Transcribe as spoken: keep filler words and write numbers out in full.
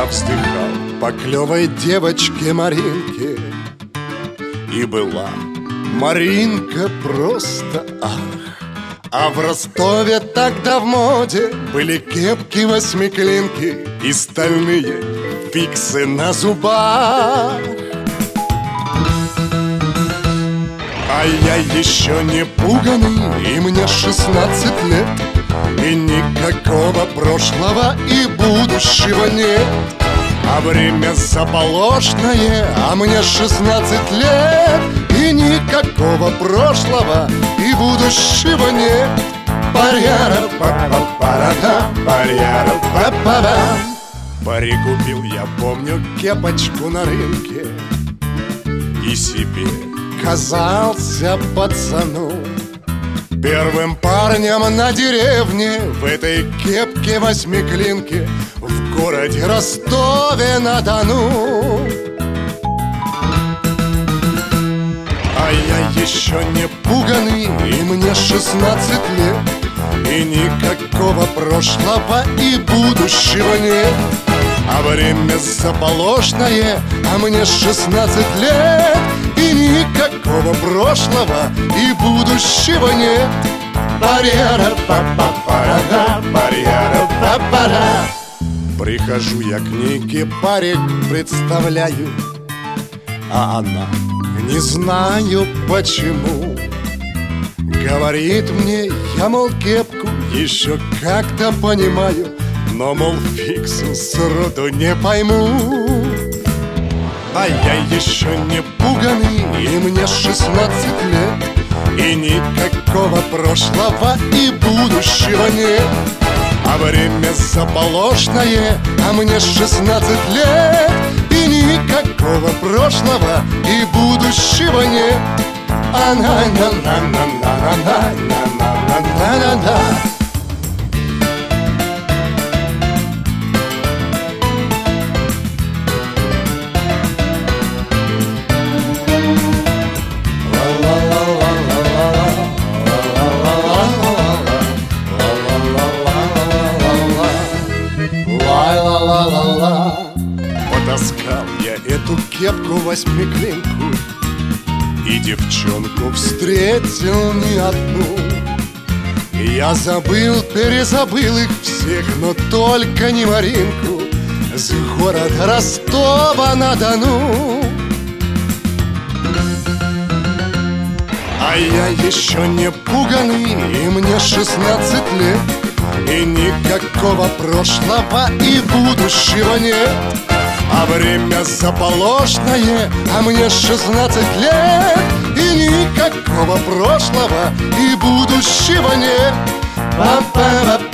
вздыхал по клевой девочке Маринке. И была Маринка просто ах. А в Ростове тогда в моде были кепки-восьмиклинки и стальные фиксы на зубах. А я еще не пуганый, и мне шестнадцать лет, и никакого прошлого и будущего нет. А время заполошное, а мне шестнадцать лет, и никакого прошлого и будущего нет. Паряра па па парада, паряра па па да. Прикупил я, помню, кепочку на рынке и себе казался пацану первым парнем на деревне в этой кепке восьмиклинке в городе Ростове-на-Дону. А я еще не пуганый, и мне шестнадцать лет, и никакого прошлого и будущего нет. А время заполошное, а мне шестнадцать лет, и никакого прошлого и будущего нет. Паряра па па парада, паряра па па да. Прихожу я к ней, кипарик представляю, а она, не знаю почему, говорит мне, я, мол, кепку еще как-то понимаю, но, мол, фиксу сроду не пойму. А я еще не пуганый, и мне шестнадцать лет, и никакого прошлого и будущего нет. А время заполошное, а мне шестнадцать лет, и никакого прошлого и будущего нет. А-на-на-на-на-на-на-на-на-на-на-на. Потаскал я эту кепку-восьмиклинку и девчонку встретил не одну. Я забыл, перезабыл их всех, но только не Маринку с города Ростова-на-Дону. А я еще не пуганый, и мне шестнадцать лет, и никакого прошлого и будущего нет. А время заполошное, а мне шестнадцать лет, и никакого прошлого и будущего нет. Па-па-па.